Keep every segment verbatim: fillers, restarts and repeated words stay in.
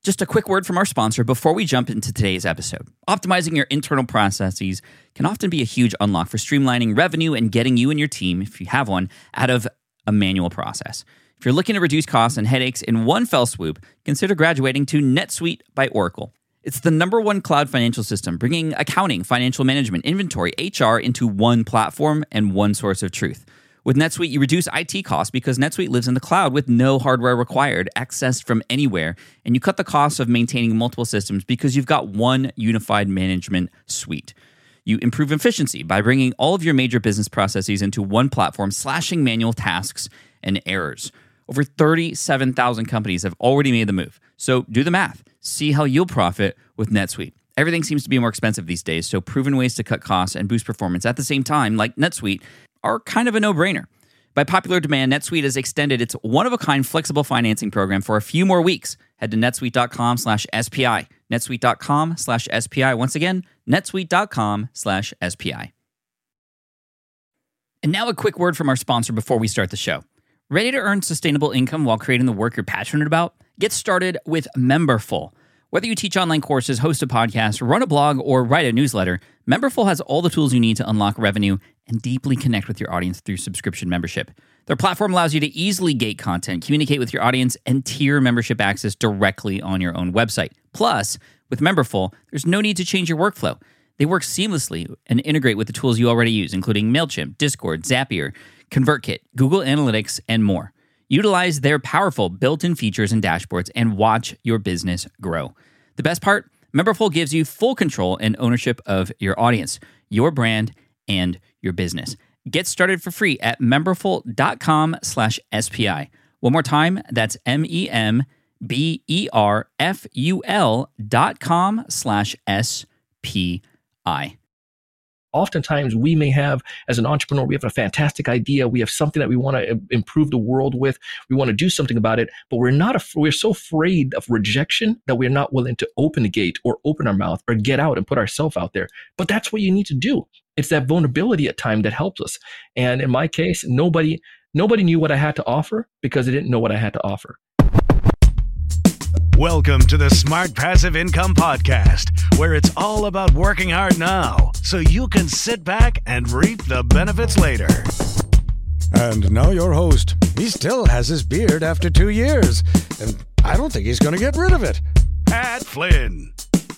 Just a quick word from our sponsor before we jump into today's episode. Optimizing your internal processes can often be a huge unlock for streamlining revenue and getting you and your team, if you have one, out of a manual process. If you're looking to reduce costs and headaches in one fell swoop, consider graduating to NetSuite by Oracle. It's the number one cloud financial system, bringing accounting, financial management, inventory, H R into one platform and one source of truth. With NetSuite, you reduce I T costs because NetSuite lives in the cloud with no hardware required, accessed from anywhere, and you cut the costs of maintaining multiple systems because you've got one unified management suite. You improve efficiency by bringing all of your major business processes into one platform, slashing manual tasks and errors. Over thirty-seven thousand companies have already made the move. So do the math. See how you'll profit with NetSuite. Everything seems to be more expensive these days, so proven ways to cut costs and boost performance at the same time, like NetSuite, are kind of a no-brainer. By popular demand, NetSuite has extended its one-of-a-kind flexible financing program for a few more weeks. Head to netsuite.com slash SPI. netsuite.com slash SPI. Once again, netsuite.com slash SPI. And now a quick word from our sponsor before we start the show. Ready to earn sustainable income while creating the work you're passionate about? Get started with Memberful. Whether you teach online courses, host a podcast, run a blog, or write a newsletter, Memberful has all the tools you need to unlock revenue and deeply connect with your audience through subscription membership. Their platform allows you to easily gate content, communicate with your audience, and tier membership access directly on your own website. Plus, with Memberful, there's no need to change your workflow. They work seamlessly and integrate with the tools you already use, including MailChimp, Discord, Zapier, ConvertKit, Google Analytics, and more. Utilize their powerful built-in features and dashboards and watch your business grow. The best part? Memberful gives you full control and ownership of your audience, your brand, and your business. Get started for free at memberful.com slash SPI. One more time, that's M-E-M-B-E-R-F-U-L dot com slash S-P-I. Oftentimes we may have, as an entrepreneur, we have a fantastic idea. We have something that we want to improve the world with. We want to do something about it, but we're not, af- we're so afraid of rejection that we're not willing to open the gate or open our mouth or get out and put ourselves out there. But that's what you need to do. It's that vulnerability at time that helps us. And in my case, nobody, nobody knew what I had to offer because they didn't know what I had to offer. Welcome to the Smart Passive Income Podcast, where it's all about working hard now so you can sit back and reap the benefits later. And now your host. He still has his beard after two years, and I don't think he's going to get rid of it. Pat Flynn.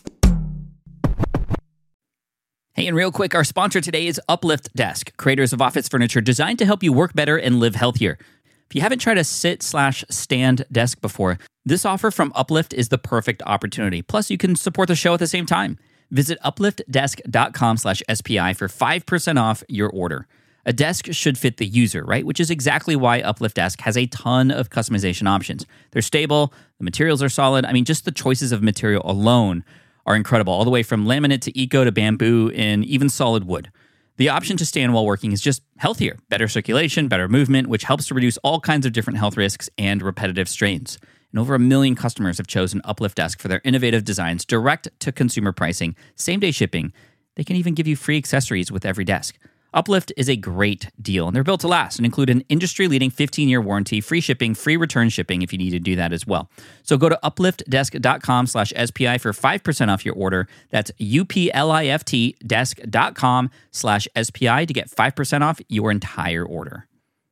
Hey, and real quick, our sponsor today is Uplift Desk, creators of office furniture designed to help you work better and live healthier. If you haven't tried a sit slash stand desk before, this offer from Uplift is the perfect opportunity. Plus, you can support the show at the same time. Visit upliftdesk.com slash SPI for five percent off your order. A desk should fit the user, right? Which is exactly why Uplift Desk has a ton of customization options. They're stable, the materials are solid. I mean, just the choices of material alone are incredible, all the way from laminate to eco to bamboo and even solid wood. The option to stand while working is just healthier, better circulation, better movement, which helps to reduce all kinds of different health risks and repetitive strains. And over a million customers have chosen Uplift Desk for their innovative designs, direct to consumer pricing, same-day shipping. They can even give you free accessories with every desk. Uplift is a great deal, and they're built to last and include an industry-leading fifteen-year warranty, free shipping, free return shipping if you need to do that as well. So go to upliftdesk.com slash SPI for five percent off your order. That's U-P-L-I-F-T desk.com slash SPI to get five percent off your entire order.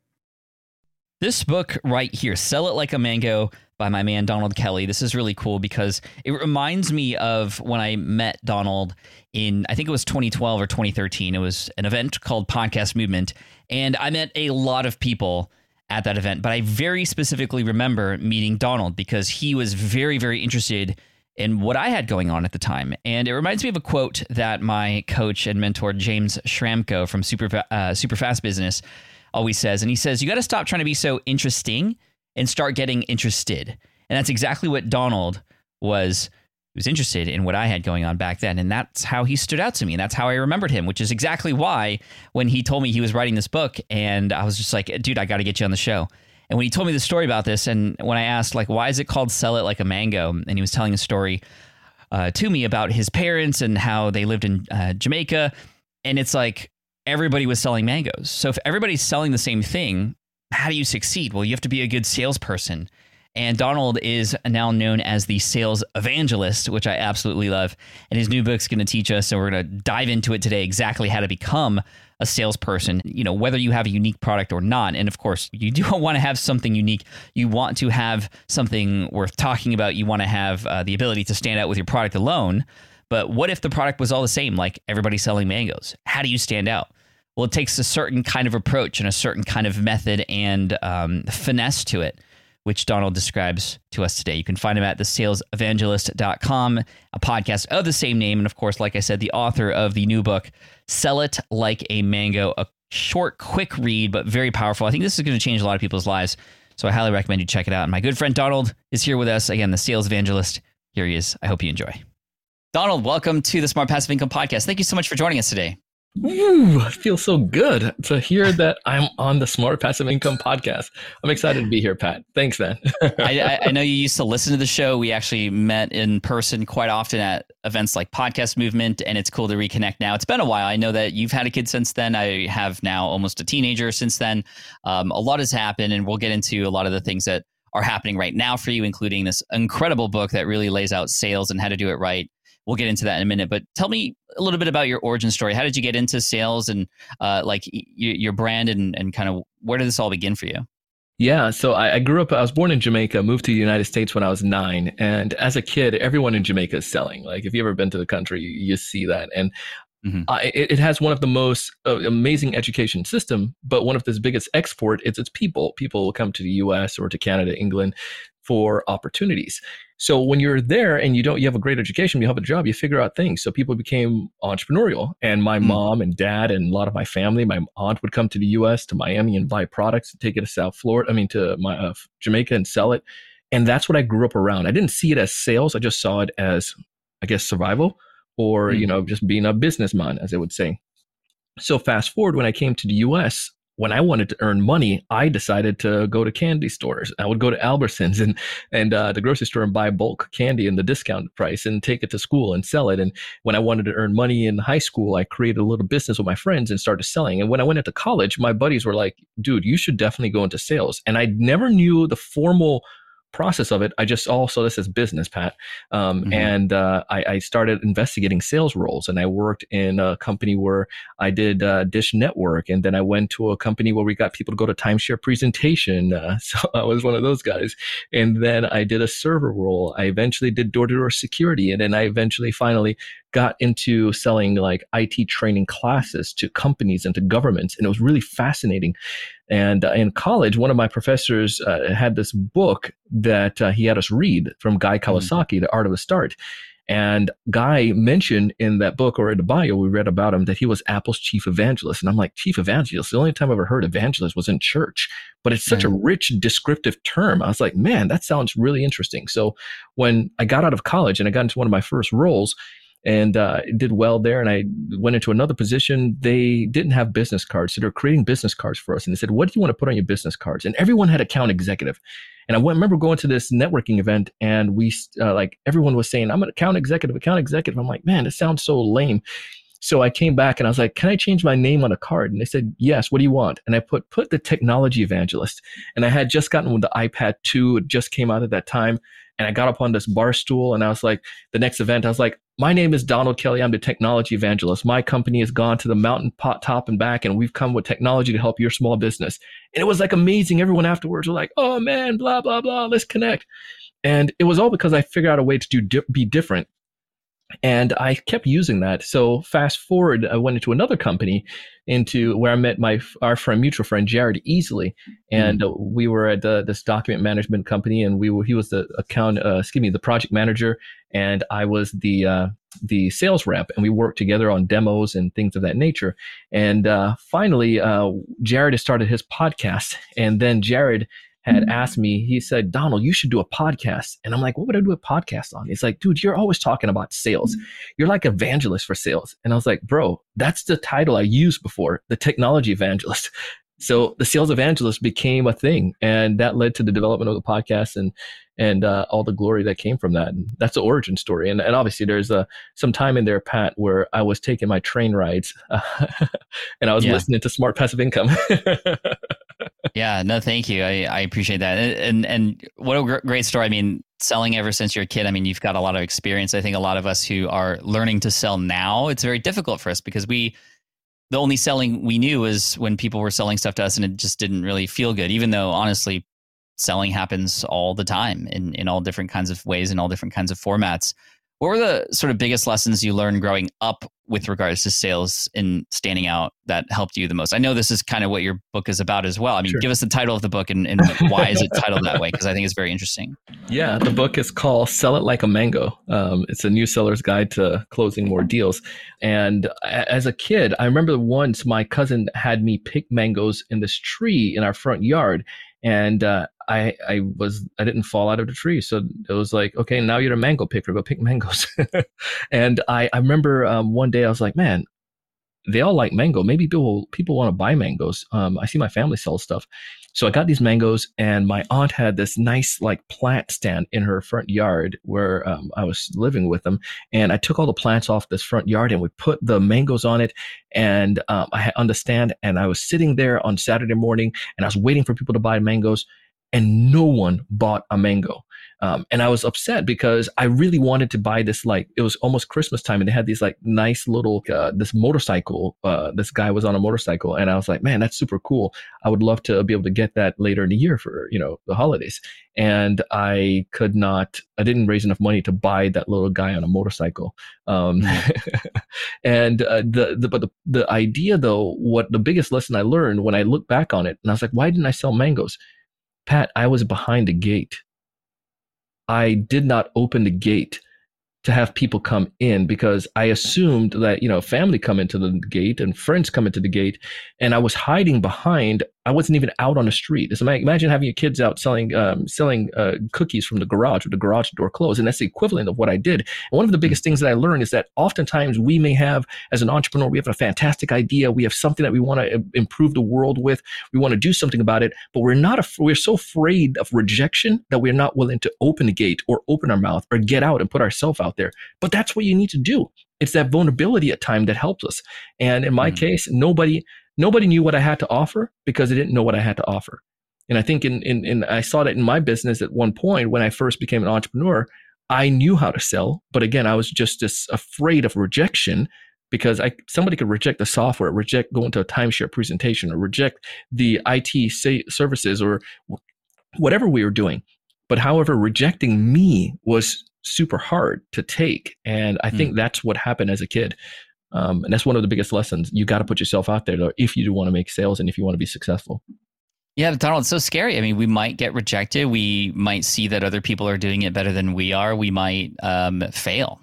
This book right here, Sell It Like a Mango, by my man Donald Kelly. This is really cool because it reminds me of when I met Donald in, I think it was twenty twelve or twenty thirteen. It was an event called Podcast Movement, and I met a lot of people at that event, but I very specifically remember meeting Donald because he was very, very interested in what I had going on at the time. And it reminds me of a quote that my coach and mentor, James Schramko from Super, uh, Super Fast Business, always says. And he says, you got to stop trying to be so interesting and start getting interested. And that's exactly what Donald was. He was interested in what I had going on back then. And that's how he stood out to me. And that's how I remembered him, which is exactly why when he told me he was writing this book, and I was just like, dude, I got to get you on the show. And when he told me the story about this, and when I asked, like, why is it called Sell It Like a Mango? And he was telling a story uh, to me about his parents and how they lived in uh, Jamaica. And it's like, everybody was selling mangoes. So if everybody's selling the same thing, how do you succeed? Well, you have to be a good salesperson. And Donald is now known as the sales evangelist, which I absolutely love. And his new book's going to teach us, and we're going to dive into it today, exactly how to become a salesperson, you know, whether you have a unique product or not. And of course, you do want to have something unique. You want to have something worth talking about. You want to have uh, the ability to stand out with your product alone. But what if the product was all the same, like everybody selling mangoes? How do you stand out? Well, it takes a certain kind of approach and a certain kind of method and um, finesse to it, which Donald describes to us today. You can find him at the sales evangelist dot com, a podcast of the same name. And of course, like I said, the author of the new book, Sell It Like a Mango, a short, quick read, but very powerful. I think this is going to change a lot of people's lives. So I highly recommend you check it out. And my good friend Donald is here with us. Again, the sales evangelist. Here he is. I hope you enjoy. Donald, welcome to the Smart Passive Income Podcast. Thank you so much for joining us today. Ooh, it feels so good to hear that I'm on the Smart Passive Income Podcast. I'm excited to be here, Pat. Thanks, man. I, I know you used to listen to the show. We actually met in person quite often at events like Podcast Movement, and it's cool to reconnect now. It's been a while. I know that you've had a kid since then. I have now almost a teenager since then. Um, a lot has happened, and we'll get into a lot of the things that are happening right now for you, including this incredible book that really lays out sales and how to do it right. We'll get into that in a minute, but tell me a little bit about your origin story. How did you get into sales and uh, like y- your brand and, and kind of where did this all begin for you? Yeah, so I, I grew up, I was born in Jamaica, moved to the United States when I was nine. And as a kid, everyone in Jamaica is selling. Like if you've ever been to the country, you, you see that. And mm-hmm. I, it, it has one of the most uh, amazing education system, but one of its biggest export is its people. People will come to the U S or to Canada, England for opportunities. So when you're there and you don't, you have a great education, you have a job, you figure out things. So people became entrepreneurial. And my mm. mom and dad and a lot of my family, my aunt would come to the U S, to Miami and buy products and take it to South Florida, I mean, to my uh, Jamaica and sell it. And that's what I grew up around. I didn't see it as sales. I just saw it as, I guess, survival or, mm. you know, just being a businessman, as they would say. So fast forward when I came to the U S, when I wanted to earn money, I decided to go to candy stores. I would go to Albertsons and and uh, the grocery store and buy bulk candy in the discount price and take it to school and sell it. And when I wanted to earn money in high school, I created a little business with my friends and started selling. And when I went into college, my buddies were like, dude, you should definitely go into sales. And I never knew the formal process of it. I just also this is business, Pat. Um, mm-hmm. And uh, I, I started investigating sales roles, and I worked in a company where I did uh, Dish Network, and then I went to a company where we got people to go to timeshare presentation. Uh, so I was one of those guys. And then I did a server role. I eventually did door-to-door security, and then I eventually finally got into selling like I T training classes to companies and to governments, and it was really fascinating. And uh, in college, one of my professors uh, had this book that uh, he had us read from Guy Kawasaki, mm-hmm. The Art of the Start. And Guy mentioned in that book, or in the bio we read about him, that he was Apple's chief evangelist. And I'm like, chief evangelist? The only time I ever heard evangelist was in church. But it's such mm-hmm. a rich, descriptive term. I was like, man, that sounds really interesting. So when I got out of college and I got into one of my first roles, and uh, did well there. And I went into another position. They didn't have business cards. So they're creating business cards for us. And they said, what do you want to put on your business cards? And everyone had account executive. And I went, remember going to this networking event, and we uh, like everyone was saying, I'm an account executive, account executive. I'm like, man, this sounds so lame. So I came back and I was like, can I change my name on a card? And they said, yes, what do you want? And I put, put the technology evangelist. And I had just gotten with the iPad two. It just came out at that time. And I got up on this bar stool and I was like, the next event, I was like, my name is Donald Kelly. I'm the technology evangelist. My company has gone to the mountain pot, top and back, and we've come with technology to help your small business. And it was like amazing. Everyone afterwards was like, oh man, blah, blah, blah, let's connect. And it was all because I figured out a way to do di- be different. And I kept using that. So fast forward, I went into another company into where I met my our friend, mutual friend, Jared Easley. And mm-hmm. we were at the, this document management company, and we were, he was the account, uh, excuse me, the project manager. And I was the, uh, the sales rep, and we worked together on demos and things of that nature. And, uh, finally, uh, Jared has started his podcast, and then Jared had asked me, he said, Donald, you should do a podcast. And I'm like, what would I do a podcast on? He's like, dude, you're always talking about sales. You're like evangelist for sales. And I was like, bro, that's the title I used before, the technology evangelist. So the sales evangelist became a thing, and that led to the development of the podcast and and uh, all the glory that came from that. And that's the origin story. And, and obviously there's uh, some time in there, Pat, where I was taking my train rides uh, and I was yeah. listening to Smart Passive Income. Yeah, no, thank you. I, I appreciate that. And, and and what a gr- great story. I mean, selling ever since you're a kid, I mean, you've got a lot of experience. I think a lot of us who are learning to sell now, it's very difficult for us because we, the only selling we knew was when people were selling stuff to us and it just didn't really feel good, even though honestly, selling happens all the time in, in all different kinds of ways, in all different kinds of formats. What were the sort of biggest lessons you learned growing up with regards to sales and standing out that helped you the most? I know this is kind of what your book is about as well. I mean, sure. Give us the title of the book and, and why is it titled that way? Because I think it's very interesting. Yeah, the book is called Sell It Like a Mango. Um, it's a new seller's guide to closing more deals. And as a kid, I remember once my cousin had me pick mangoes in this tree in our front yard. And uh, I I was I didn't fall out of the tree, so it was like, okay, now you're a mango picker, go pick mangoes. And I I remember um, one day I was like, man, they all like mango. Maybe people people want to buy mangoes. Um, I see my family sell stuff, so I got these mangoes, and my aunt had this nice like plant stand in her front yard where um, I was living with them, and I took all the plants off this front yard, and we put the mangoes on it, and um, I had on the stand, and I was sitting there on Saturday morning, and I was waiting for people to buy mangoes, and no one bought a mango. Um, and I was upset because I really wanted to buy this, like, it was almost Christmas time and they had these like nice little, uh, this motorcycle, uh, this guy was on a motorcycle and I was like, man, that's super cool. I would love to be able to get that later in the year for, you know, the holidays. And I could not, I didn't raise enough money to buy that little guy on a motorcycle. Um, and, uh, the, the, but the, the idea though, what the biggest lesson I learned when I look back on it, and I was like, why didn't I sell mangoes? Pat, I was behind the gate. I did not open the gate to have people come in because I assumed that, you know, family come into the gate and friends come into the gate, and I was hiding behind. I wasn't even out on the street. So imagine having your kids out selling um, selling uh, cookies from the garage with the garage door closed, and that's the equivalent of what I did. And one of the biggest things that I learned is that oftentimes we may have, as an entrepreneur, we have a fantastic idea, we have something that we want to improve the world with, we want to do something about it, but we're not. Af- we're so afraid of rejection that we're not willing to open the gate or open our mouth or get out and put ourselves out there. But that's what you need to do. It's that vulnerability at time that helps us. And in my mm. case, nobody. Nobody knew what I had to offer because they didn't know what I had to offer. And I think in, in, in, I saw that in my business at one point when I first became an entrepreneur, I knew how to sell. But again, I was just this afraid of rejection because I, somebody could reject the software, reject going to a timeshare presentation, or reject the I T sa- services or whatever we were doing. But however, rejecting me was super hard to take. And I think mm. that's what happened as a kid. Um, and that's one of the biggest lessons. You got to put yourself out there though, if you do want to make sales and if you want to be successful. Yeah, Donald, it's so scary. I mean, we might get rejected. We might see that other people are doing it better than we are. We might um, fail.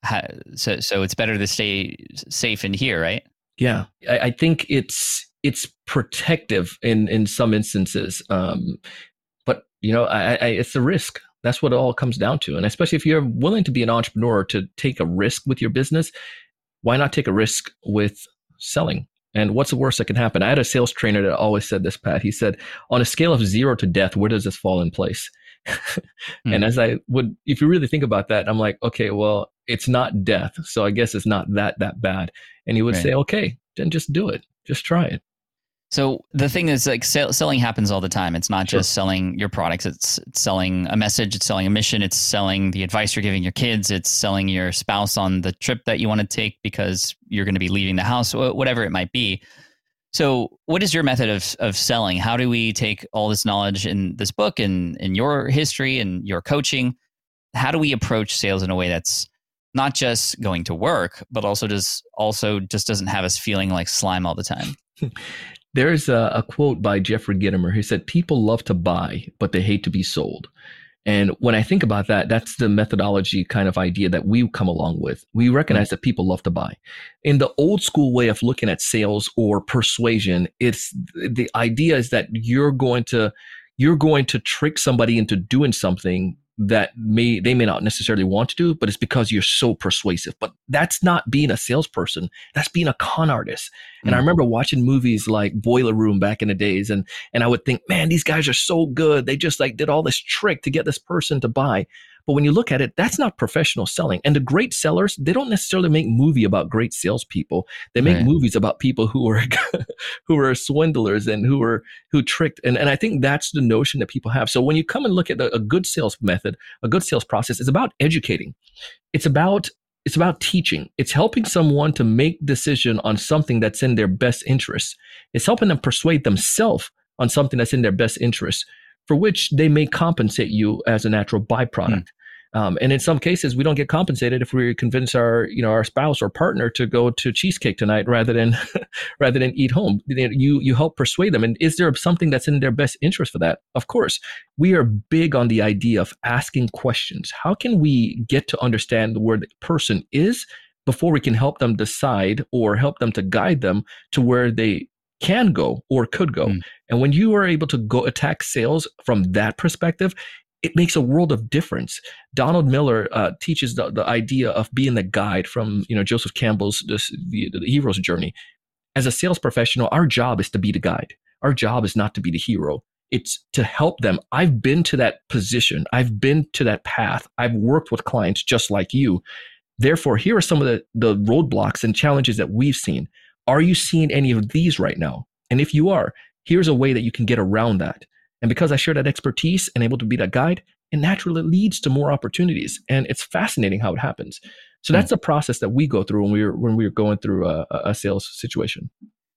So, so it's better to stay safe in here, right? Yeah, I, I think it's it's protective in in some instances, um, but you know, I, I, it's a risk. That's what it all comes down to. And especially if you're willing to be an entrepreneur, to take a risk with your business. Why not take a risk with selling? And what's the worst that can happen? I had a sales trainer that always said this, Pat. He said, on a scale of zero to death, where does this fall in place? mm. And as I would, if you really think about that, I'm like, okay, well, it's not death. So I guess it's not that, that bad. And he would right. say, okay, then just do it. Just try it. So the thing is, like, sell, selling happens all the time. It's not Sure. just selling your products. It's, it's selling a message. It's selling a mission. It's selling the advice you're giving your kids. It's selling your spouse on the trip that you want to take because you're going to be leaving the house, whatever it might be. So what is your method of of selling? How do we take all this knowledge in this book and in your history and your coaching? How do we approach sales in a way that's not just going to work, but also does also just doesn't have us feeling like slime all the time? There's a, a quote by Jeffrey Gitomer. He said, people love to buy, but they hate to be sold. And when I think about that, that's the methodology kind of idea that we come along with. We recognize mm-hmm. that people love to buy. In the old school way of looking at sales or persuasion, it's the idea is that you're going to you're going to trick somebody into doing something that may they may not necessarily want to do, but it's because you're so persuasive. But that's not being a salesperson. That's being a con artist. And mm. I remember watching movies like Boiler Room back in the days, and and I would think, man, these guys are so good. They just like did all this trick to get this person to buy. But when you look at it, that's not professional selling. And the great sellers, they don't necessarily make movie about great salespeople. They make Right. movies about people who are who are swindlers and who are who tricked. And, and I think that's the notion that people have. So when you come and look at the, a good sales method, a good sales process is about educating. It's about It's about teaching. It's helping someone to make decision on something that's in their best interest. It's helping them persuade themselves on something that's in their best interest, for which they may compensate you as a natural byproduct. Mm. Um, and in some cases, we don't get compensated if we convince our, you know, our spouse or partner to go to cheesecake tonight rather than rather than eat home. You you help persuade them. And is there something that's in their best interest for that? Of course, we are big on the idea of asking questions. How can we get to understand where the person is before we can help them decide or help them to guide them to where they can go or could go? Mm. And when you are able to go attack sales from that perspective, it makes a world of difference. Donald Miller uh, teaches the, the idea of being the guide from, you know, Joseph Campbell's this, the, the hero's journey. As a sales professional, our job is to be the guide. Our job is not to be the hero. It's to help them. I've been to that position. I've been to that path. I've worked with clients just like you. Therefore, here are some of the, the roadblocks and challenges that we've seen. Are you seeing any of these right now? And if you are, here's a way that you can get around that. And because I share that expertise and able to be that guide, it naturally leads to more opportunities. And it's fascinating how it happens. So that's the process that we go through when we're when we're going through a, a sales situation.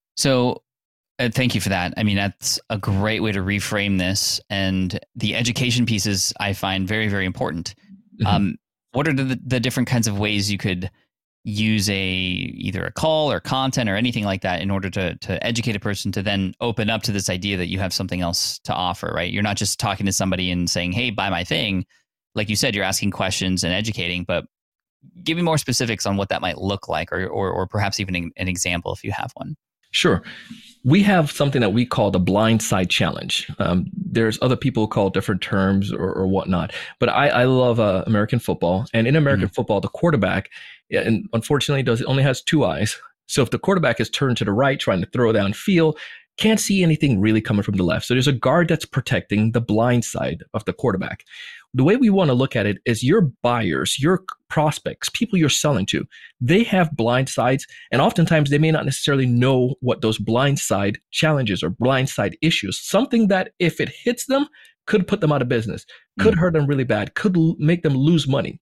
So uh, thank you for that. I mean, that's a great way to reframe this. And the education pieces I find very, very important. Mm-hmm. Um, what are the, the different kinds of ways you could use a either a call or content or anything like that in order to to educate a person to then open up to this idea that you have something else to offer, right? You're not just talking to somebody and saying, hey, buy my thing. Like you said, you're asking questions and educating, but give me more specifics on what that might look like, or or, or perhaps even an, an example if you have one. Sure. We have something that we call the blind side challenge. Um, there's other people who call different terms or, or whatnot, but I, I love uh, American football. And in American mm-hmm. football, the quarterback, and unfortunately, does only has two eyes. So if the quarterback is turned to the right, trying to throw downfield, can't see anything really coming from the left. So there's a guard that's protecting the blind side of the quarterback. The way we want to look at it is your buyers, your prospects, people you're selling to, they have blind sides, and oftentimes they may not necessarily know what those blind side challenges or blind side issues, something that if it hits them could put them out of business, could mm-hmm. hurt them really bad, could l- make them lose money.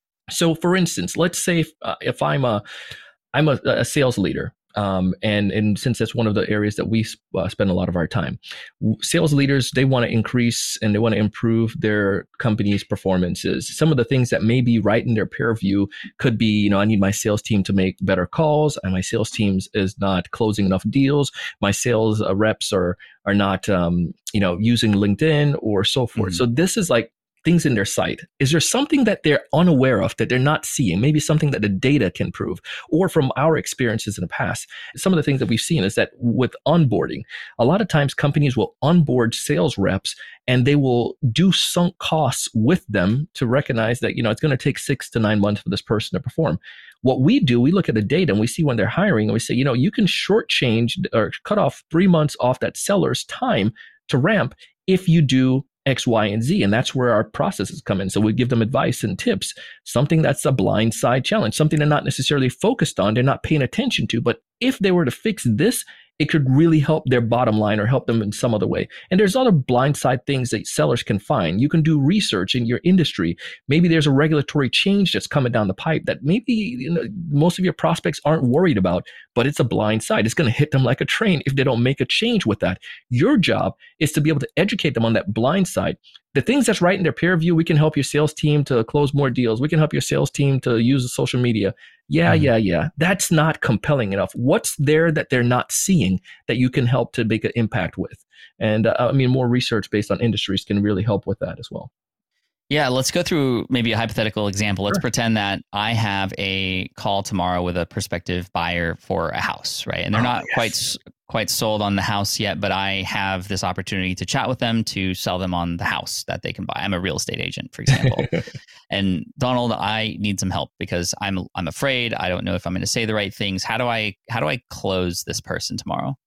So for instance, let's say if, uh, if I'm a I'm a, a sales leader, um, and and since that's one of the areas that we uh, spend a lot of our time, sales leaders, they want to increase and they want to improve their company's performances. Some of the things that may be right in their peer view could be, you know, I need my sales team to make better calls, and my sales team is not closing enough deals. My sales uh, reps are are not, um, you know, using LinkedIn or so forth. Mm-hmm. So this is like things in their sight. Is there something that they're unaware of that they're not seeing? Maybe something that the data can prove, or from our experiences in the past. Some of the things that we've seen is that with onboarding, a lot of times companies will onboard sales reps and they will do sunk costs with them to recognize that, you know, it's going to take six to nine months for this person to perform. What we do, we look at the data and we see when they're hiring and we say, you know, you can shortchange or cut off three months off that seller's time to ramp if you do X, Y, and Z. And that's where our processes come in. So we give them advice and tips, something that's a blind side challenge, something they're not necessarily focused on, they're not paying attention to. But if they were to fix this, it could really help their bottom line or help them in some other way. And there's other blind side things that sellers can find. You can do research in your industry. Maybe there's a regulatory change that's coming down the pipe that maybe, you know, most of your prospects aren't worried about, but it's a blind side. It's going to hit them like a train if they don't make a change with that. Your job is to be able to educate them on that blind side. The things that's right in their peer view, we can help your sales team to close more deals. We can help your sales team to use the social media. Yeah, mm-hmm. yeah, yeah. That's not compelling enough. What's there that they're not seeing that you can help to make an impact with? And uh, I mean, more research based on industries can really help with that as well. Yeah, let's go through maybe a hypothetical example. Let's Sure. pretend that I have a call tomorrow with a prospective buyer for a house, right? And they're Oh, not yes. quite quite sold on the house yet, but I have this opportunity to chat with them to sell them on the house that they can buy. I'm a real estate agent, for example. And Donald, I need some help because I'm I'm afraid. I don't know if I'm going to say the right things. How do I how do I close this person tomorrow?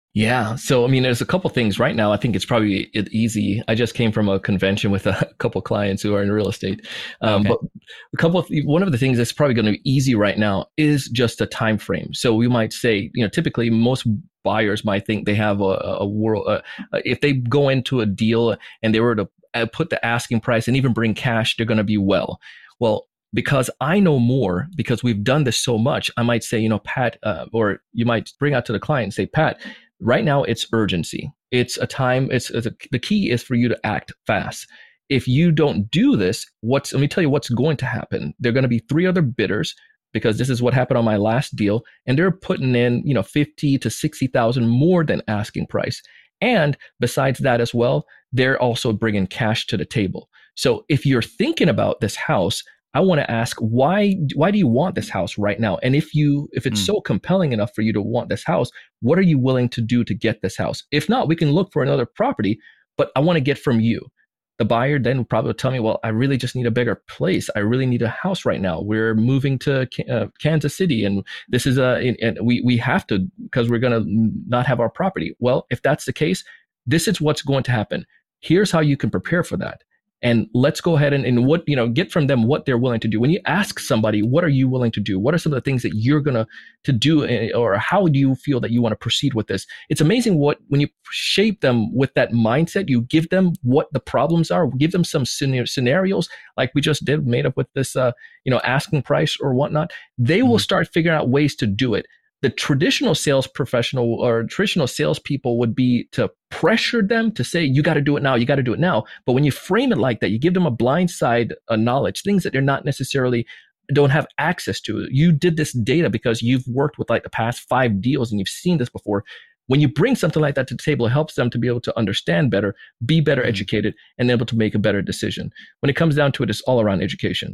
Yeah. So, I mean, there's a couple things right now. I think it's probably easy. I just came from a convention with a couple clients who are in real estate. Um, Okay. But a couple of, one of the things that's probably going to be easy right now is just a time frame. So we might say, you know, typically most buyers might think they have a, a world, uh, if they go into a deal and they were to put the asking price and even bring cash, they're going to be well. Well, because I know more, because we've done this so much, I might say, you know, Pat, uh, or you might bring out to the client and say, Pat, right now it's urgency. It's a time, it's, it's a, the key is for you to act fast. If you don't do this, what's, let me tell you what's going to happen. There are going to be three other bidders, because this is what happened on my last deal. And they're putting in, you know, fifty to sixty thousand more than asking price. And besides that as well, they're also bringing cash to the table. So if you're thinking about this house, I want to ask, why, why do you want this house right now? And if you, if it's mm. so compelling enough for you to want this house, what are you willing to do to get this house? If not, we can look for another property, but I want to get from you. The buyer then will probably tell me, well, I really just need a bigger place. I really need a house right now. We're moving to uh, Kansas City, and this is a, and we, we have to, because we're going to not have our property. Well, if that's the case, this is what's going to happen. Here's how you can prepare for that. And let's go ahead and, and what, you know, get from them what they're willing to do. When you ask somebody, what are you willing to do? What are some of the things that you're going to to do, or how do you feel that you want to proceed with this? It's amazing what, when you shape them with that mindset, you give them what the problems are, give them some scenarios like we just did, made up with this, uh, you know, asking price or whatnot. They mm-hmm. will start figuring out ways to do it. The traditional sales professional or traditional salespeople would be to pressure them to say, you got to do it now, you got to do it now. But when you frame it like that, you give them a blind side uh, knowledge, things that they're not necessarily don't have access to. You did this data because you've worked with like the past five deals and you've seen this before. When you bring something like that to the table, it helps them to be able to understand better, be better mm-hmm. educated, and able to make a better decision. When it comes down to it, it's all around education.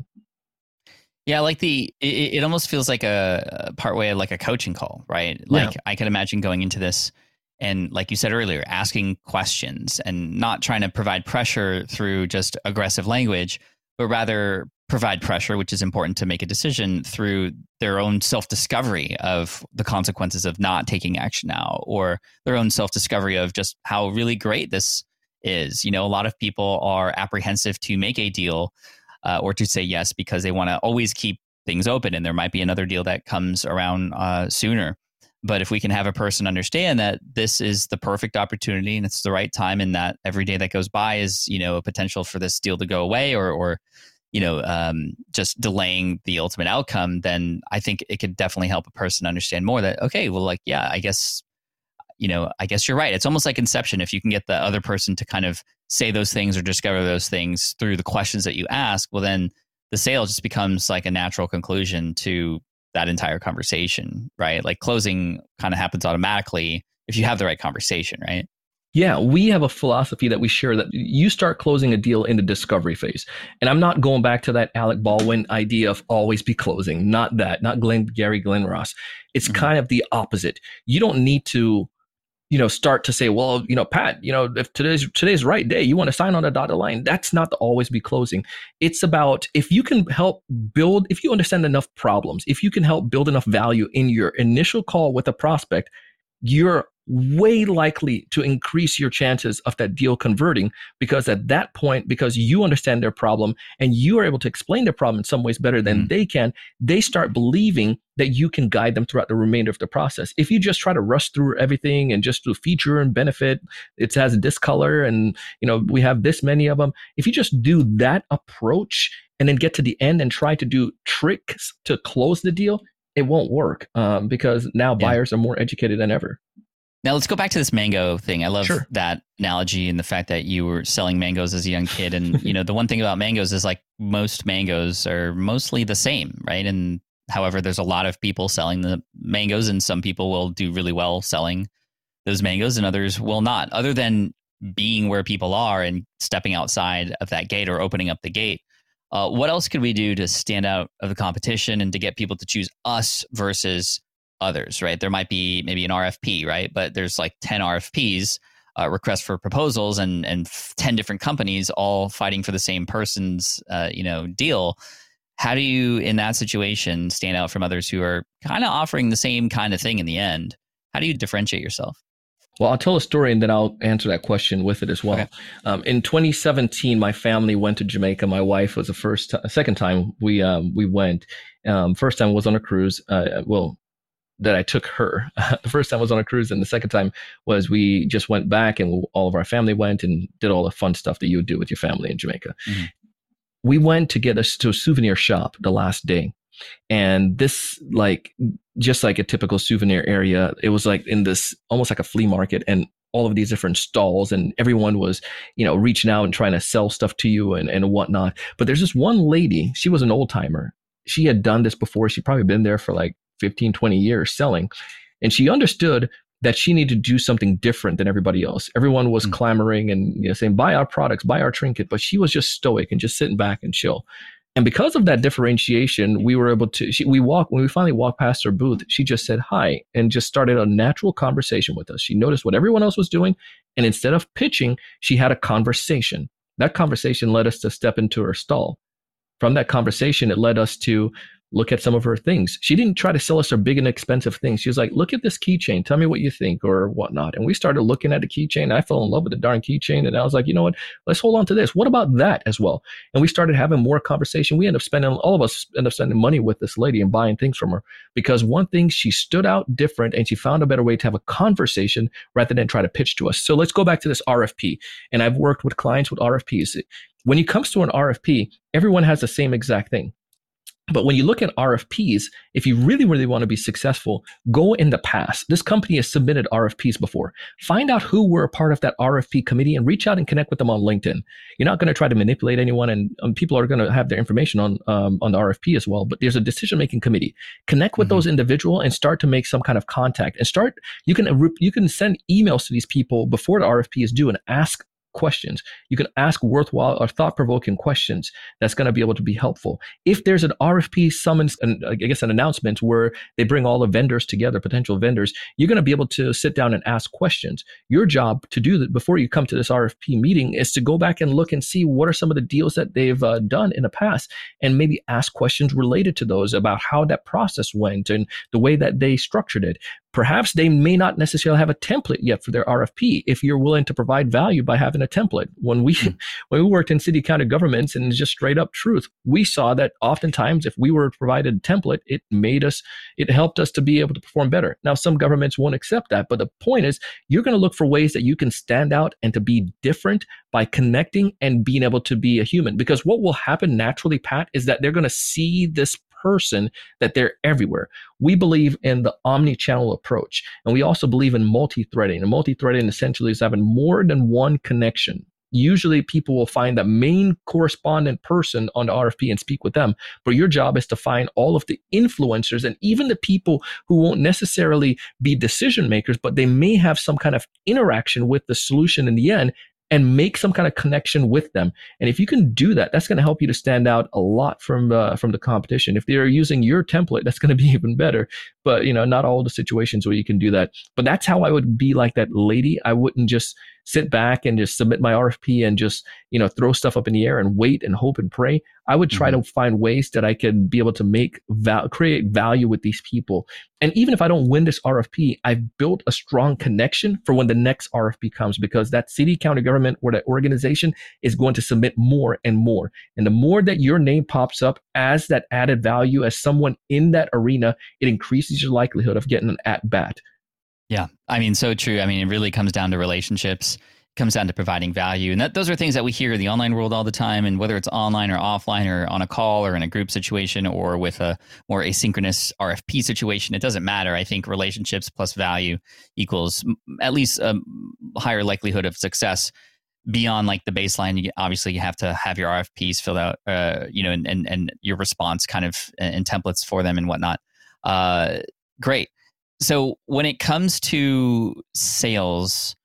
Yeah, like the, it, it almost feels like a, a part way like a coaching call, right? Like yeah. I can imagine going into this and like you said earlier, asking questions and not trying to provide pressure through just aggressive language, but rather provide pressure, which is important to make a decision through their own self-discovery of the consequences of not taking action now, or their own self-discovery of just how really great this is. You know, a lot of people are apprehensive to make a deal Uh, or to say yes because they want to always keep things open, and there might be another deal that comes around uh, sooner. But if we can have a person understand that this is the perfect opportunity and it's the right time, and that every day that goes by is, you know, a potential for this deal to go away, or, or you know, um, just delaying the ultimate outcome, then I think it could definitely help a person understand more that, okay, well, like, yeah, I guess, you know, I guess you're right. It's almost like Inception. If you can get the other person to kind of say those things or discover those things through the questions that you ask, well, then the sale just becomes like a natural conclusion to that entire conversation, right? Like closing kind of happens automatically if you have the right conversation, right? Yeah, we have a philosophy that we share that you start closing a deal in the discovery phase. And I'm not going back to that Alec Baldwin idea of always be closing. Not that, not Glenn, Gary Glenn Ross. It's mm-hmm. kind of the opposite. You don't need to, you know, start to say, well, you know, Pat, you know, if today's today's the right day, you want to sign on a dotted line. That's not the always be closing. It's about if you can help build, if you understand enough problems, if you can help build enough value in your initial call with a prospect, you're way likely to increase your chances of that deal converting, because at that point, because you understand their problem and you are able to explain their problem in some ways better than mm. they can, they start believing that you can guide them throughout the remainder of the process. If you just try to rush through everything and just do feature and benefit, it has this color and, you know, we have this many of them. If you just do that approach and then get to the end and try to do tricks to close the deal, it won't work um, because now yeah. buyers are more educated than ever. Now let's go back to this mango thing. I love sure. that analogy and the fact that you were selling mangoes as a young kid. And, you know, the one thing about mangoes is like most mangoes are mostly the same, right? And however, there's a lot of people selling the mangoes, and some people will do really well selling those mangoes and others will not. Other than being where people are and stepping outside of that gate or opening up the gate, uh, what else could we do to stand out of the competition and to get people to choose us versus others, right? There might be maybe an R F P, right? But there's like ten R F Ps, uh, requests for proposals, and and ten different companies all fighting for the same person's, uh, you know, deal. How do you, in that situation, stand out from others who are kind of offering the same kind of thing in the end? How do you differentiate yourself? Well, I'll tell a story and then I'll answer that question with it as well. Okay. Um, in twenty seventeen, my family went to Jamaica. My wife was the first, t- second time we um, we went. Um, first time was on a cruise. Uh, well, that I took her. The first time was on a cruise, and the second time was we just went back, and all of our family went and did all the fun stuff that you would do with your family in Jamaica. Mm-hmm. We went to get us to a souvenir shop the last day. And this, like, just like a typical souvenir area, it was like in this almost like a flea market, and all of these different stalls, and everyone was, you know, reaching out and trying to sell stuff to you and, and whatnot. But there's this one lady, she was an old timer. She had done this before. She'd probably been there for like fifteen, twenty years selling. And she understood that she needed to do something different than everybody else. Everyone was mm-hmm. clamoring and, you know, saying, buy our products, buy our trinket. But she was just stoic and just sitting back and chill. And because of that differentiation, we were able to, she, we walked, when we finally walked past her booth, she just said hi and just started a natural conversation with us. She noticed what everyone else was doing. And instead of pitching, she had a conversation. That conversation led us to step into her stall. From that conversation, it led us to look at some of her things. She didn't try to sell us her big and expensive things. She was like, look at this keychain. Tell me what you think or whatnot. And we started looking at the keychain. I fell in love with the darn keychain. And I was like, you know what? Let's hold on to this. What about that as well? And we started having more conversation. We ended up spending, all of us ended up spending money with this lady and buying things from her because one thing, she stood out different and she found a better way to have a conversation rather than try to pitch to us. So let's go back to this R F P. And I've worked with clients with R F Ps. When it comes to an R F P, everyone has the same exact thing. But when you look at R F Ps, if you really, really want to be successful, go in the past. This company has submitted R F Ps before. Find out who were a part of that R F P committee and reach out and connect with them on LinkedIn. You're not going to try to manipulate anyone, and um, people are going to have their information on um, on the R F P as well. But there's a decision-making committee. Connect with mm-hmm. those individuals and start to make some kind of contact. And start. You can you can send emails to these people before the R F P is due and ask questions. You can ask worthwhile or thought-provoking questions that's going to be able to be helpful. If there's an R F P summons, and I guess an announcement where they bring all the vendors together, potential vendors, you're going to be able to sit down and ask questions. Your job to do that before you come to this R F P meeting is to go back and look and see what are some of the deals that they've uh, done in the past, and maybe ask questions related to those about how that process went and the way that they structured it. Perhaps they may not necessarily have a template yet for their R F P if you're willing to provide value by having a template. When we mm. when we worked in city county governments, and it's just straight up truth, we saw that oftentimes if we were provided a template, it made us, it helped us to be able to perform better. Now, some governments won't accept that, but the point is you're going to look for ways that you can stand out and to be different by connecting and being able to be a human. Because what will happen naturally, Pat, is that they're going to see this person that they're everywhere. We believe in the omni-channel approach, and we also believe in multi-threading. And multi-threading essentially is having more than one connection. Usually people will find the main correspondent person on the R F P and speak with them, but your job is to find all of the influencers and even the people who won't necessarily be decision makers, but they may have some kind of interaction with the solution in the end, and make some kind of connection with them. And if you can do that, that's going to help you to stand out a lot from uh, from the competition. If they're using your template, that's going to be even better. But, you know, not all the situations where you can do that. But that's how I would be like that lady. I wouldn't just sit back and just submit my R F P and just, you know, throw stuff up in the air and wait and hope and pray. I would try mm-hmm. to find ways that I could be able to make val- create value with these people. And even if I don't win this R F P, I've built a strong connection for when the next R F P comes, because that city, county government, or that organization is going to submit more and more. And the more that your name pops up as that added value, as someone in that arena, it increases your likelihood of getting an at bat. Yeah. I mean, so true. I mean, it really comes down to relationships. It comes down to providing value. And that those are things that we hear in the online world all the time. And whether it's online or offline or on a call or in a group situation or with a more asynchronous R F P situation, it doesn't matter. I think relationships plus value equals at least a higher likelihood of success beyond like the baseline. You, obviously, you have to have your R F Ps filled out, uh, you know, and, and, and your response kind of and templates for them and whatnot. Uh, great. So when it comes to sales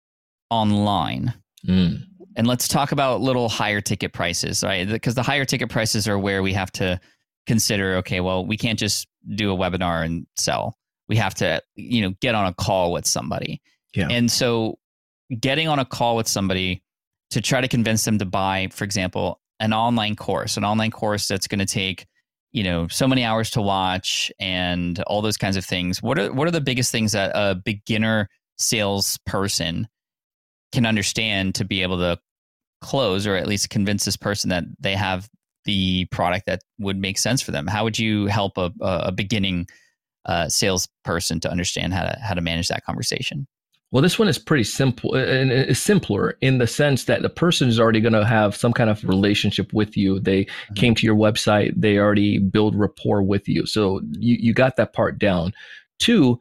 online, mm. and let's talk about little higher ticket prices, right? Because the higher ticket prices are where we have to consider, okay, well, we can't just do a webinar and sell. We have to, you know, get on a call with somebody. Yeah. And so getting on a call with somebody to try to convince them to buy, for example, an online course, an online course that's going to take, you know, so many hours to watch and all those kinds of things. What are what are the biggest things that a beginner salesperson can understand to be able to close, or at least convince this person that they have the product that would make sense for them? How would you help a, a beginning uh, salesperson to understand how to how to manage that conversation? Well, this one is pretty simple and it's simpler in the sense that the person is already going to have some kind of relationship with you. They mm-hmm. came to your website. They already build rapport with you. So you, you got that part down. Two,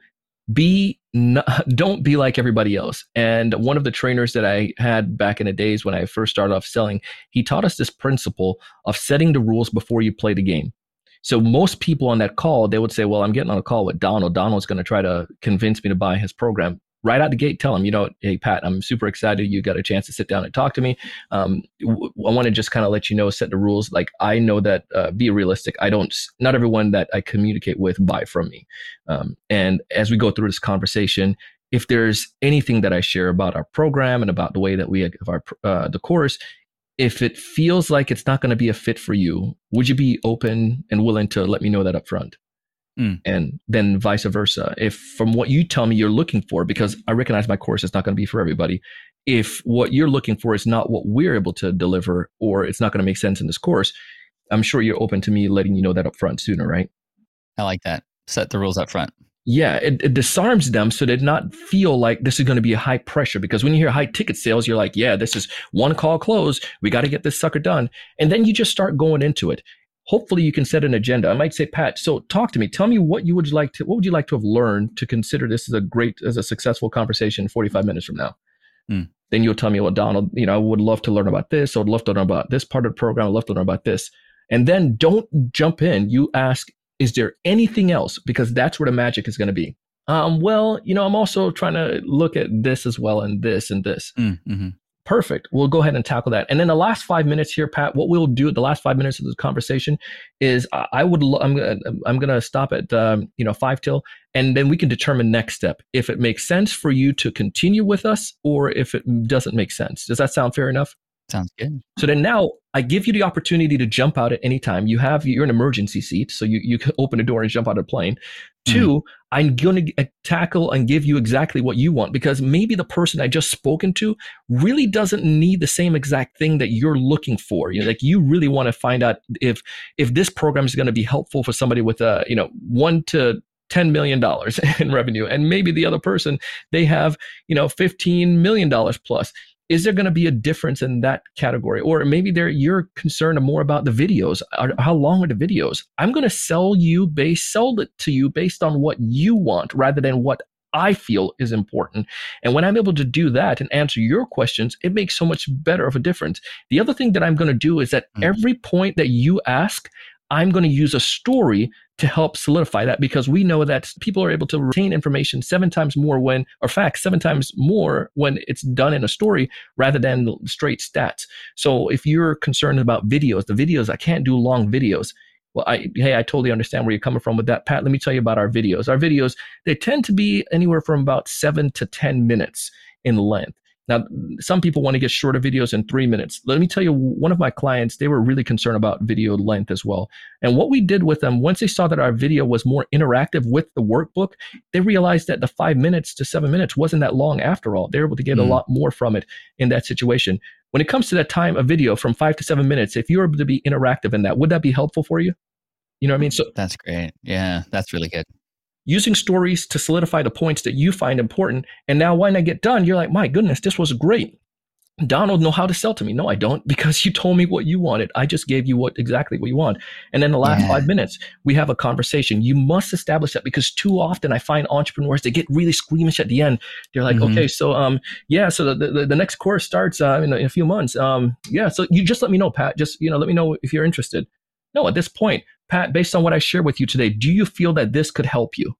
be not, don't be like everybody else. And one of the trainers that I had back in the days when I first started off selling, he taught us this principle of setting the rules before you play the game. So most people on that call, they would say, well, I'm getting on a call with Donald. Donald's going to try to convince me to buy his program. Right out the gate, tell him, you know, hey, Pat, I'm super excited. You got a chance to sit down and talk to me. Um, w- I want to just kind of let you know, set the rules. Like, I know that, uh, be realistic. I don't, not everyone that I communicate with buy from me. Um, and as we go through this conversation, if there's anything that I share about our program and about the way that we have our, uh, the course, if it feels like it's not going to be a fit for you, would you be open and willing to let me know that up front? Mm. And then vice versa. If from what you tell me you're looking for, because I recognize my course is not going to be for everybody. If what you're looking for is not what we're able to deliver, or it's not going to make sense in this course, I'm sure you're open to me letting you know that up front sooner, right? I like that. Set the rules up front. Yeah, it, it disarms them so they not feel like this is going to be a high pressure. Because when you hear high ticket sales, you're like, yeah, this is one call close. We got to get this sucker done. And then you just start going into it. Hopefully you can set an agenda. I might say, Pat, so talk to me. Tell me what you would like to, what would you like to have learned to consider this as a great, as a successful conversation forty-five minutes from now? Mm. Then you'll tell me, well, Donald, you know, I would love to learn about this. I would love to learn about this part of the program. I'd love to learn about this. And then don't jump in. You ask, is there anything else? Because that's where the magic is going to be. Um, well, you know, I'm also trying to look at this as well, and this and this. Mm-hmm. Perfect. We'll go ahead and tackle that. And then the last five minutes here, Pat, what we'll do, the last five minutes of this conversation is I would, I'm going to, I'm going to stop at, um, you know, five till, and then we can determine next step. If it makes sense for you to continue with us, or if it doesn't make sense. Does that sound fair enough? Sounds good. So then now I give you the opportunity to jump out at any time. You have, you're an emergency seat. So you, you can open the door and jump out of the plane. Mm-hmm. Two, I'm going to tackle and give you exactly what you want, because maybe the person I just spoken to really doesn't need the same exact thing that you're looking for. You know, like you really want to find out if, if this program is going to be helpful for somebody with a, you know, one to ten million dollars in revenue. And maybe the other person, they have, you know, fifteen million dollars plus. Is there going to be a difference in that category? Or maybe there you're concerned more about the videos. Are, how long are the videos? I'm going to sell you base, sell it to you based on what you want rather than what I feel is important. And when I'm able to do that and answer your questions, it makes so much better of a difference. The other thing that I'm going to do is that mm. every point that you ask, I'm going to use a story to help solidify that, because we know that people are able to retain information seven times more when, or facts seven times more when it's done in a story rather than straight stats. So if you're concerned about videos, the videos, I can't do long videos. Well, I, hey, I totally understand where you're coming from with that, Pat. Let me tell you about our videos. Our videos, they tend to be anywhere from about seven to ten minutes in length. Now, some people want to get shorter videos in three minutes. Let me tell you, one of my clients, they were really concerned about video length as well. And what we did with them, once they saw that our video was more interactive with the workbook, they realized that the five minutes to seven minutes wasn't that long after all. They were able to get mm. a lot more from it in that situation. When it comes to that time of video from five to seven minutes, if you're able to be interactive in that, would that be helpful for you? You know what I mean? So that's great. Yeah, that's really good. Using stories to solidify the points that you find important. And now when I get done, you're like, my goodness, this was great. Donald know how to sell to me. No, I don't, because you told me what you wanted. I just gave you what exactly what you want. And then the last yeah. five minutes, we have a conversation. You must establish that, because too often I find entrepreneurs, they get really squeamish at the end. They're like, mm-hmm. okay, so um, yeah, so the, the, the next course starts uh, in, a, in a few months. Um, yeah, so you just let me know, Pat. Just, you know, let me know if you're interested. No, at this point, Pat, based on what I shared with you today, do you feel that this could help you?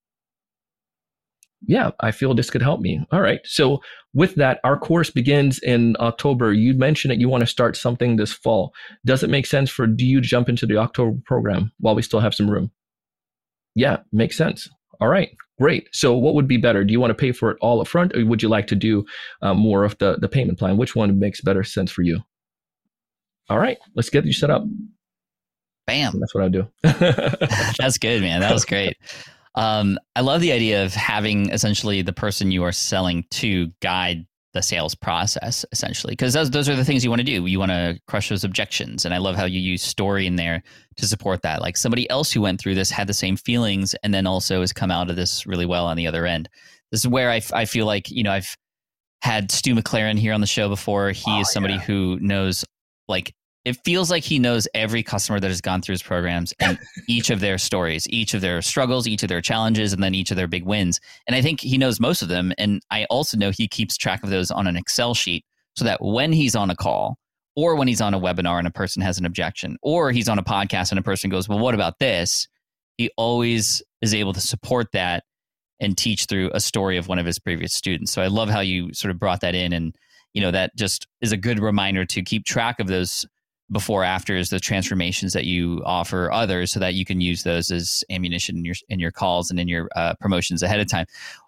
Yeah, I feel this could help me. All right. So with that, our course begins in October. You mentioned that you want to start something this fall. Does it make sense for do you jump into the October program while we still have some room? Yeah, makes sense. All right, great. So what would be better? Do you want to pay for it all up front, or would you like to do uh, more of the, the payment plan? Which one makes better sense for you? All right, let's get you set up. Bam. That's what I do. That's good, man. That was great. Um, I love the idea of having essentially the person you are selling to guide the sales process, essentially, because those, those are the things you want to do. You want to crush those objections. And I love how you use story in there to support that. Like somebody else who went through this had the same feelings and then also has come out of this really well on the other end. This is where I, I feel like, you know, I've had Stu McLaren here on the show before. He oh, is somebody yeah. who knows, like, it feels like he knows every customer that has gone through his programs and each of their stories, each of their struggles, each of their challenges, and then each of their big wins. And I think he knows most of them. And I also know he keeps track of those on an Excel sheet so that when he's on a call or when he's on a webinar and a person has an objection, or he's on a podcast and a person goes, well, what about this? He always is able to support that and teach through a story of one of his previous students. So I love how you sort of brought that in. And, you know, that just is a good reminder to keep track of those before afters, the transformations that you offer others so that you can use those as ammunition in your in your calls and in your uh, promotions ahead of time.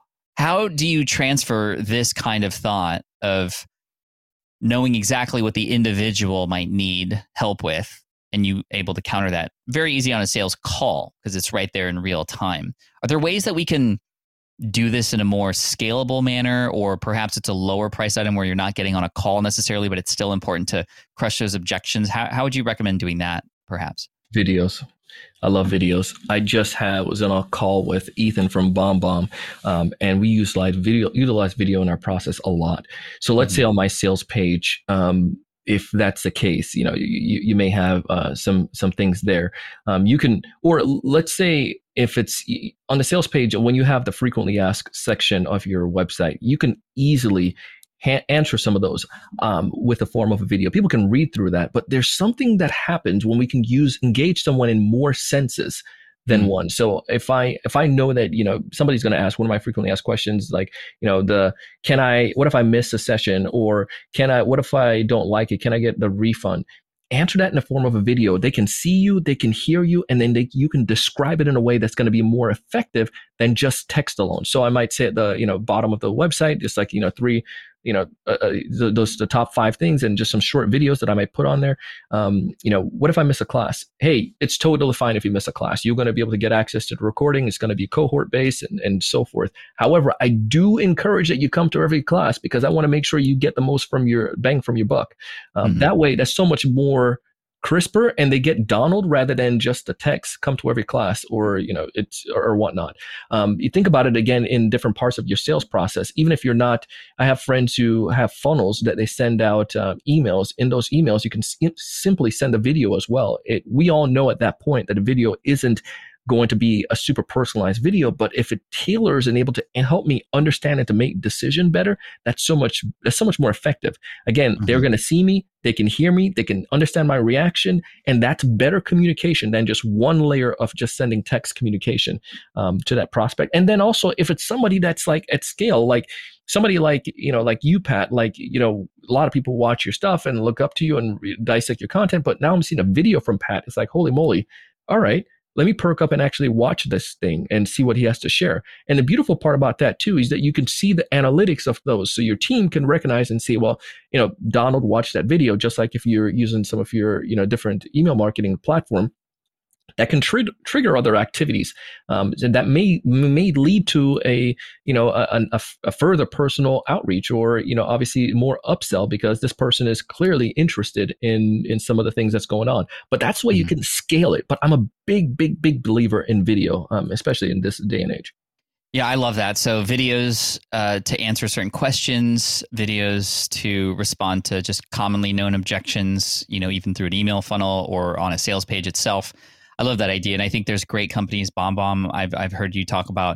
How do you transfer this kind of thought of knowing exactly what the individual might need help with and you able to counter that? Very easy on a sales call because it's right there in real time. Are there ways that we can do this in a more scalable manner, or perhaps it's a lower price item where you're not getting on a call necessarily, but it's still important to crush those objections? How how would you recommend doing that, perhaps? Videos. I love videos. I just had was on a call with Ethan from BombBomb, um, and we use like video, utilize video in our process a lot. So let's mm-hmm. say on my sales page, um, if that's the case, you know, you, you may have uh, some some things there. Um, you can, or let's say if it's on the sales page, when you have the frequently asked section of your website, you can easily ha- answer some of those um, with the form of a video. People can read through that, but there's something that happens when we can use engage someone in more senses than mm-hmm. one. So if I if I know that, you know, somebody's going to ask one of my frequently asked questions, like, you know, the can I what if I miss a session, or can I what if I don't like it? Can I get the refund? Answer that in the form of a video. They can see you, they can hear you, and then they, you can describe it in a way that's going to be more effective than just text alone. So I might say at the you know bottom of the website, just like you know three, you know uh, the, those the top five things, and just some short videos that I might put on there. Um, you know, what if I miss a class? Hey, it's totally fine if you miss a class. You're going to be able to get access to the recording. It's going to be cohort based and and so forth. However, I do encourage that you come to every class because I want to make sure you get the most from your bang from your buck. Um, mm-hmm. That way, that's so much more crisper, and they get Donald rather than just the text, come to every class, or, you know, it's, or, or whatnot. Um, you think about it again in different parts of your sales process. Even if you're not, I have friends who have funnels that they send out uh, emails. In those emails, you can s- simply send a video as well. It, we all know at that point that a video isn't going to be a super personalized video, but if it tailors and able to help me understand and to make decision better, that's so much, that's so much more effective. Again, mm-hmm. they're going to see me, they can hear me, they can understand my reaction, and that's better communication than just one layer of just sending text communication um, to that prospect. And then also, if it's somebody that's like at scale, like somebody like, you know, like you, Pat, like, you know, a lot of people watch your stuff and look up to you and re- dissect your content, but now I'm seeing a video from Pat. It's like, holy moly. All right. Let me perk up and actually watch this thing and see what he has to share. And the beautiful part about that too is that you can see the analytics of those. So your team can recognize and see, well, you know, Donald watched that video, just like if you're using some of your, you know, different email marketing platform that can tr- trigger other activities um, that may may lead to a you know a, a, a further personal outreach, or you know obviously more upsell, because this person is clearly interested in in some of the things that's going on. But that's the way mm-hmm. you can scale it. But I'm a big big big believer in video, um, especially in this day and age. Yeah, I love that. So videos uh, to answer certain questions, videos to respond to just commonly known objections, you know, even through an email funnel or on a sales page itself. I love that idea. And I think there's great companies. BombBomb, I've I've heard you talk about.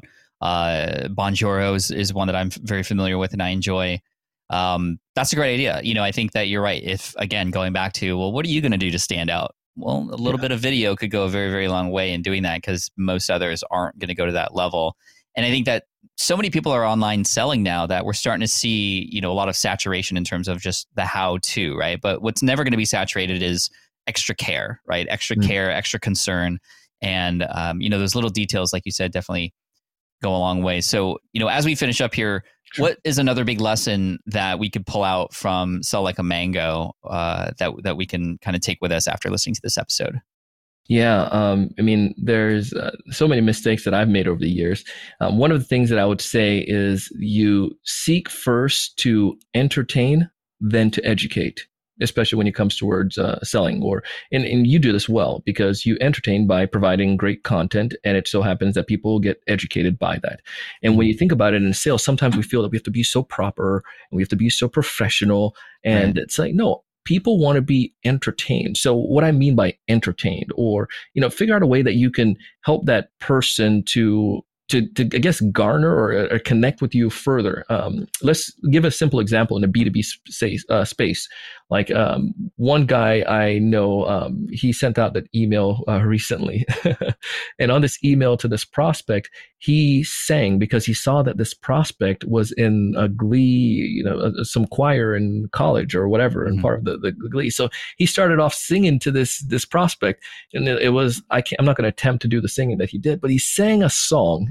Uh, Bonjoro is, is one that I'm very familiar with and I enjoy. Um, that's a great idea. You know, I think that you're right. If, again, going back to, well, what are you going to do to stand out? Well, a little yeah. bit of video could go a very, very long way in doing that, because most others aren't going to go to that level. And I think that so many people are online selling now that we're starting to see, you know, a lot of saturation in terms of just the how-to, right? But what's never going to be saturated is extra care, right? Extra mm-hmm. care, extra concern. And, um, you know, those little details, like you said, definitely go a long way. So, you know, as we finish up here, sure. what is another big lesson that we could pull out from Sell Like a Mango uh, that, that we can kind of take with us after listening to this episode? Yeah, um, I mean, there's uh, so many mistakes that I've made over the years. Um, one of the things that I would say is you seek first to entertain, then to educate, especially when it comes towards uh, selling. Or and, and you do this well because you entertain by providing great content, and it so happens that people get educated by that. And when you think about it in sales, sometimes we feel that we have to be so proper and we have to be so professional, and right. It's like, no. People want to be entertained. So what I mean by entertained, or, you know, figure out a way that you can help that person to, to, to I guess, garner or, or connect with you further. Um, let's give a simple example in a B two B space. Uh, space. Like um, one guy I know, um, he sent out that email uh, recently. And on this email to this prospect, he sang because he saw that this prospect was in a glee, you know, uh, some choir in college or whatever, and mm-hmm. part of the, the glee. So he started off singing to this this prospect, and it, it was I can't, I'm not going to attempt to do the singing that he did, but he sang a song,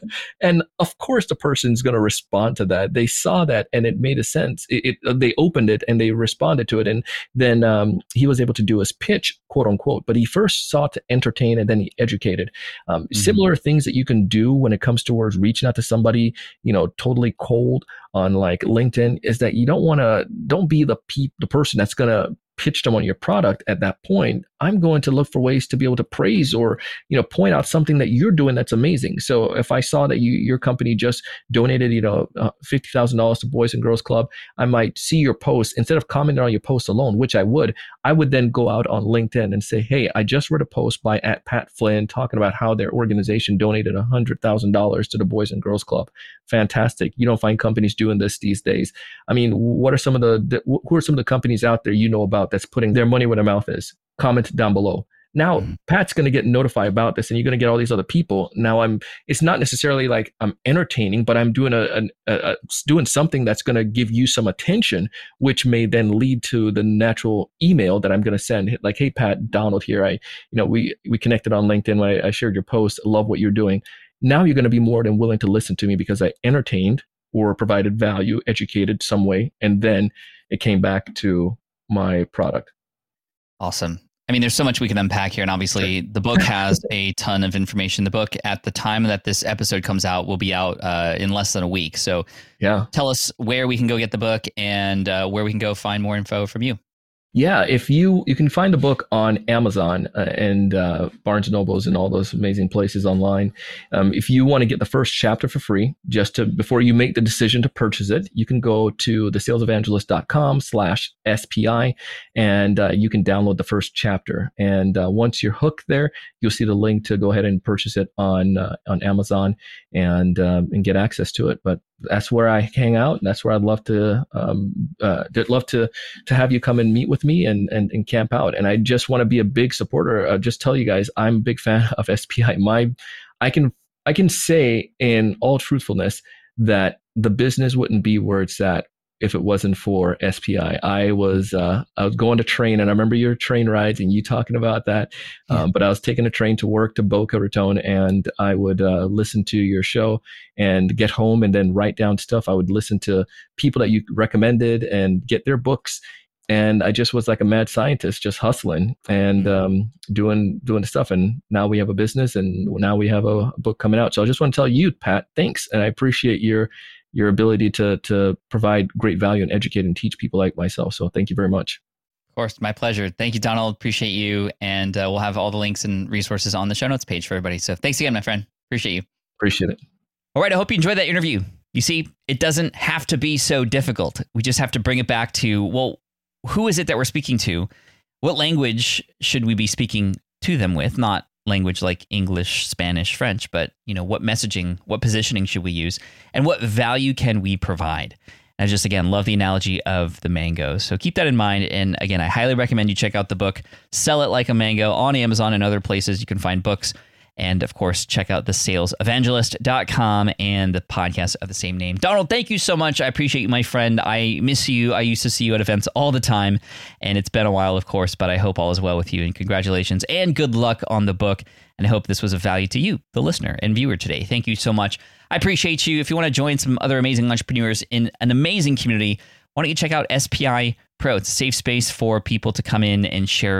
and of course the person's going to respond to that. They saw that, and it made a sense. It, it they opened it and they responded to it, and then um, he was able to do his pitch, quote unquote. But he first sought to entertain, and then he educated. Um, mm-hmm. Similar things that you can do when it comes towards reaching out to somebody, you know, totally cold on like LinkedIn, is that you don't want to, don't be the pe- the person that's going to pitch them on your product at that point. I'm going to look for ways to be able to praise or, you know, point out something that you're doing that's amazing. So if I saw that you, your company just donated, you know, uh, fifty thousand dollars to Boys and Girls Club, I might see your post. Instead of commenting on your post alone, which I would, I would then go out on LinkedIn and say, hey, I just read a post by at Pat Flynn talking about how their organization donated one hundred thousand dollars to the Boys and Girls Club. Fantastic. You don't find companies doing this these days. I mean, what are some of the, who are some of the companies out there you know about that's putting their money where their mouth is? Comment down below. Now, mm-hmm. Pat's going to get notified about this, and you're going to get all these other people. Now, I'm. It's not necessarily like I'm entertaining, but I'm doing a, a, a doing something that's going to give you some attention, which may then lead to the natural email that I'm going to send. Like, hey, Pat, Donald here. I, you know, we we connected on LinkedIn. I, I shared your post. Love what you're doing. Now you're going to be more than willing to listen to me because I entertained or provided value, educated some way, and then it came back to my product. Awesome. I mean, there's so much we can unpack here. And obviously, the book has a ton of information. The book, at the time that this episode comes out, will be out uh, in less than a week. So yeah, tell us where we can go get the book and uh, where we can go find more info from you. Yeah, if you you can find the book on Amazon uh, and uh, Barnes and Nobles and all those amazing places online. Um, if you want to get the first chapter for free, just to before you make the decision to purchase it, you can go to the sales evangelist dot com slash S P I, and uh, you can download the first chapter. And uh, once you're hooked there, you'll see the link to go ahead and purchase it on uh, on Amazon and um, and get access to it. But that's where I hang out. That's where I'd love to um, uh, love to to have you come and meet with me and, and and camp out. And I just want to be a big supporter. Uh, just tell you guys, I'm a big fan of S P I. My, I can I can say in all truthfulness that the business wouldn't be where it's at if it wasn't for S P I. I was uh, I was going to train, and I remember your train rides and you talking about that. Yeah. Um, but I was taking a train to work to Boca Raton, and I would uh, listen to your show and get home and then write down stuff. I would listen to people that you recommended and get their books. And I just was like a mad scientist, just hustling and um, doing doing the stuff. And now we have a business, and now we have a book coming out. So I just want to tell you, Pat, thanks, and I appreciate your your ability to to provide great value and educate and teach people like myself. So thank you very much. Of course, my pleasure. Thank you, Donald. Appreciate you. And uh, we'll have all the links and resources on the show notes page for everybody. So thanks again, my friend. Appreciate you. Appreciate it. All right. I hope you enjoyed that interview. You see, it doesn't have to be so difficult. We just have to bring it back to, well, who is it that we're speaking to? What language should we be speaking to them with? Not language like English, Spanish, French, but you know, what messaging, what positioning should we use, and what value can we provide? I just, again, love the analogy of the mango. So keep that in mind. And again, I highly recommend you check out the book, Sell It Like a Mango, on Amazon and other places you can find books. And of course, check out the sales evangelist dot com and the podcast of the same name. Donald, thank you so much. I appreciate you, my friend. I miss you. I used to see you at events all the time, and it's been a while, of course, but I hope all is well with you, and congratulations and good luck on the book. And I hope this was of value to you, the listener and viewer today. Thank you so much. I appreciate you. If you want to join some other amazing entrepreneurs in an amazing community, why don't you check out S P I Pro? It's a safe space for people to come in and share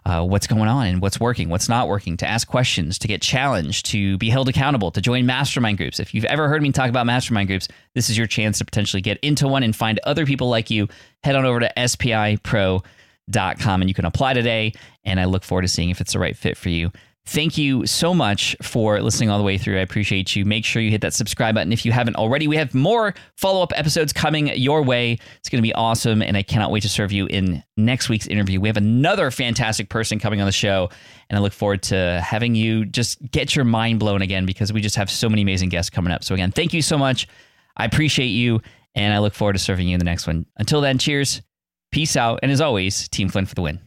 uh, what's going on and what's working, what's not working, to ask questions, to get challenged, to be held accountable, to join mastermind groups. If you've ever heard me talk about mastermind groups, this is your chance to potentially get into one and find other people like you. Head on over to S P I pro dot com and you can apply today. And I look forward to seeing if it's the right fit for you. Thank you so much for listening all the way through. I appreciate you. Make sure you hit that subscribe button if you haven't already. We have more follow-up episodes coming your way. It's going to be awesome, and I cannot wait to serve you in next week's interview. We have another fantastic person coming on the show, and I look forward to having you just get your mind blown again because we just have so many amazing guests coming up. So again, thank you so much. I appreciate you, and I look forward to serving you in the next one. Until then, cheers, peace out, and as always, Team Flynn for the win.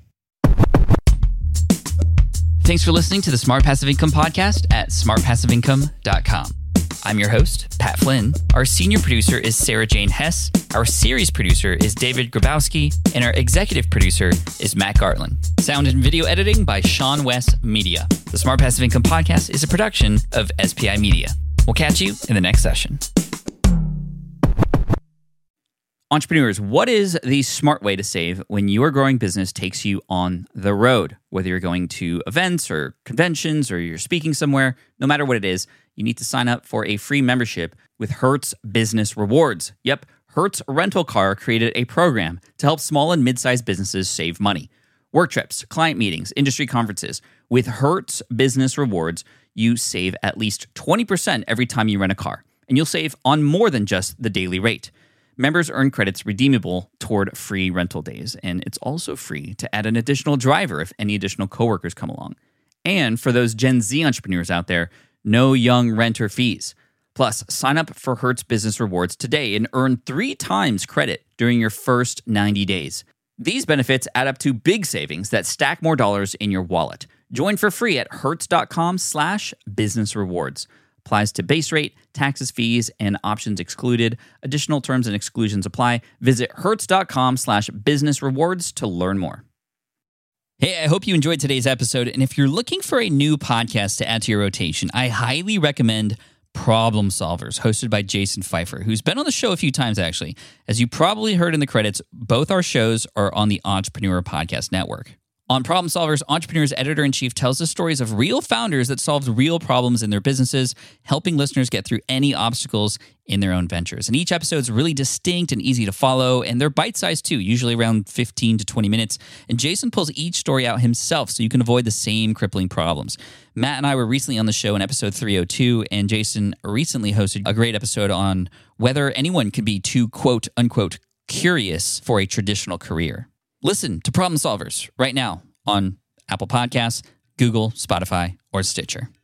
Thanks for listening to the Smart Passive Income Podcast at smart passive income dot com. I'm your host, Pat Flynn. Our senior producer is Sarah Jane Hess. Our series producer is David Grabowski. And our executive producer is Matt Gartland. Sound and video editing by Sean West Media. The Smart Passive Income Podcast is a production of S P I Media. We'll catch you in the next session. Entrepreneurs, what is the smart way to save when your growing business takes you on the road? Whether you're going to events or conventions or you're speaking somewhere, no matter what it is, you need to sign up for a free membership with Hertz Business Rewards. Yep, Hertz Rental Car created a program to help small and mid-sized businesses save money. Work trips, client meetings, industry conferences. With Hertz Business Rewards, you save at least twenty percent every time you rent a car, and you'll save on more than just the daily rate. Members earn credits redeemable toward free rental days, and it's also free to add an additional driver if any additional coworkers come along. And for those Gen Z entrepreneurs out there, no young renter fees. Plus, sign up for Hertz Business Rewards today and earn three times credit during your first ninety days. These benefits add up to big savings that stack more dollars in your wallet. Join for free at hertz.com slash business rewards. Applies to base rate, taxes, fees, and options excluded. Additional terms and exclusions apply. Visit hertz.com slash business rewards to learn more. Hey, I hope you enjoyed today's episode. And if you're looking for a new podcast to add to your rotation, I highly recommend Problem Solvers, hosted by Jason Pfeiffer, who's been on the show a few times, actually. As you probably heard in the credits, both our shows are on the Entrepreneur Podcast Network. On Problem Solvers, Entrepreneur's editor-in-chief tells the stories of real founders that solved real problems in their businesses, helping listeners get through any obstacles in their own ventures. And each episode is really distinct and easy to follow, and they're bite-sized too, usually around fifteen to twenty minutes. And Jason pulls each story out himself so you can avoid the same crippling problems. Matt and I were recently on the show in episode three oh two, and Jason recently hosted a great episode on whether anyone can be too quote-unquote curious for a traditional career. Listen to Problem Solvers right now on Apple Podcasts, Google, Spotify, or Stitcher.